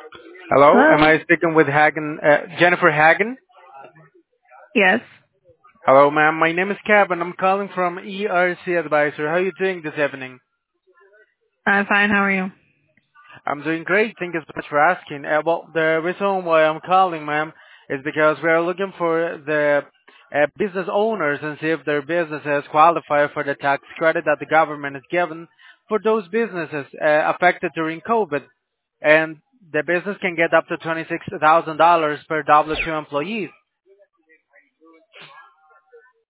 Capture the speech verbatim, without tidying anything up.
Hello, am Hello? I speaking with Hagen, uh, Jennifer Hagen? Yes. Hello, ma'am. My name is Kevin. I'm calling from E R C Advisor. How are you doing this evening? I'm fine. How are you? I'm doing great. Thank you so much for asking. Uh, well, the reason why I'm calling, ma'am, is because we are looking for the uh, business owners and see if their businesses qualify for the tax credit that the government has given for those businesses uh, affected during COVID. And the business can get up to twenty-six thousand dollars per W two employees.